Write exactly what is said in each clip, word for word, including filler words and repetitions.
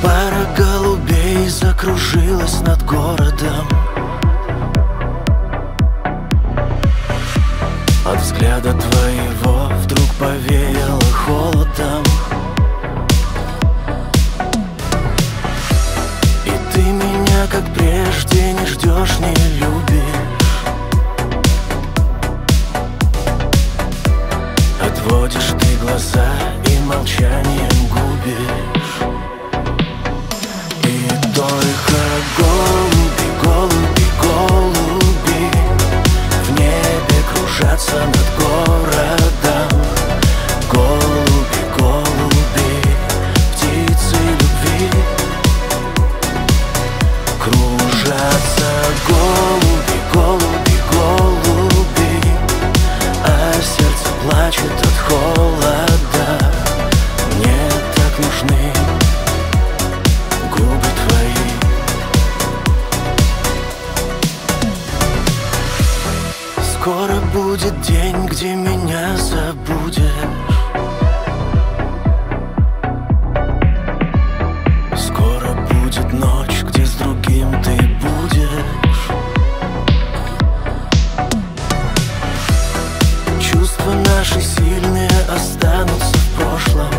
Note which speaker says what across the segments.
Speaker 1: Пара голубей закружилась над городом. От взгляда твоего вдруг повеяло холодом. И ты меня, как прежде, не ждешь, не любишь. Отводишь ты глаза и молчанием губишь. И только голуби, голуби, голуби в небе кружатся над городом. Голуби, голуби, птицы любви. Кружатся голуби, голуби, голуби, а сердце плачет от холода. Мне так нужны губы твои. Скоро будет день, где меня забудешь. Скоро будет ночь, где с другим ты будешь. Чувства наши сильные останутся в прошлом.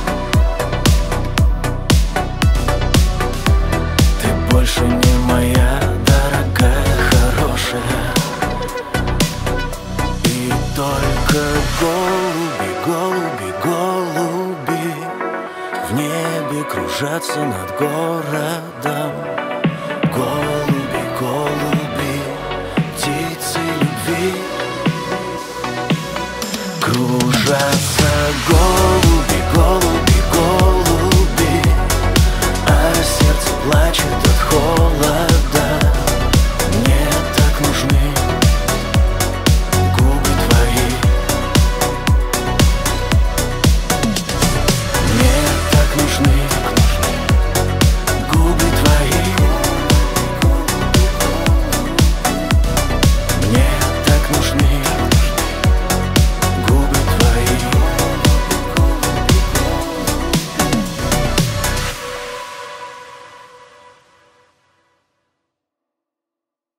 Speaker 1: Ты больше не моя дорогая, хорошая. И только голуби, голуби, голуби в небе кружатся над городом. Голуби, голуби, птицы любви. Кружатся голуби.